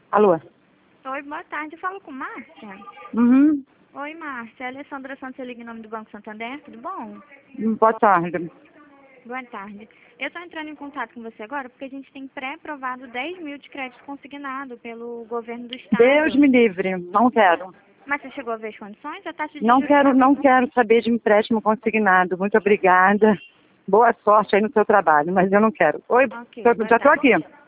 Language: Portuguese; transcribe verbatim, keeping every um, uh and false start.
Alô? Oi, boa tarde. Eu falo com Márcia. Uhum. Oi, Márcia. Alessandra Santos, eu ligo em nome do Banco Santander. Tudo bom? Boa tarde. Boa tarde. Eu estou entrando em contato com você agora porque a gente tem pré-aprovado dez mil de crédito consignado pelo governo do estado. Deus me livre, não quero. Mas você chegou a ver as condições? A taxa de Não juros quero, tá- não quero saber de empréstimo consignado. Muito obrigada. Boa sorte aí no seu trabalho, mas eu não quero. Oi, Ok, tô- boa já estou tarde. aqui.